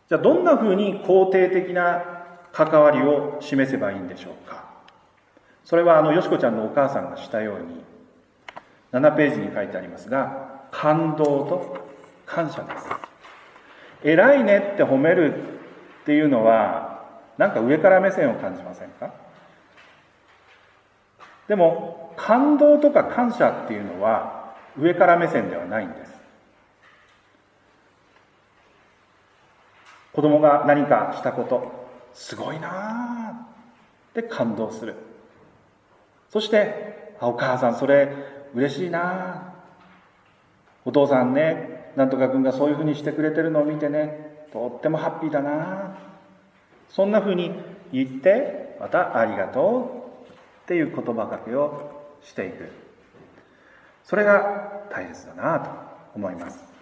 じゃあどんなふうに肯定的な関わりを示せばいいんでしょうか。それはよしこちゃんのお母さんがしたように7ページに書いてありますが、感動と感謝です。偉いねって褒めるっていうのはなんか上から目線を感じませんか？でも感動とか感謝っていうのは上から目線ではないんです。子供が何かしたこと、すごいなーって感動する。そしてお母さんそれ嬉しいな、お父さんね、なんとか君がそういうふうにしてくれてるのを見てね、とってもハッピーだな、そんなふうに言って、またありがとうっていう言葉かけをしていく。それが大切だなと思います。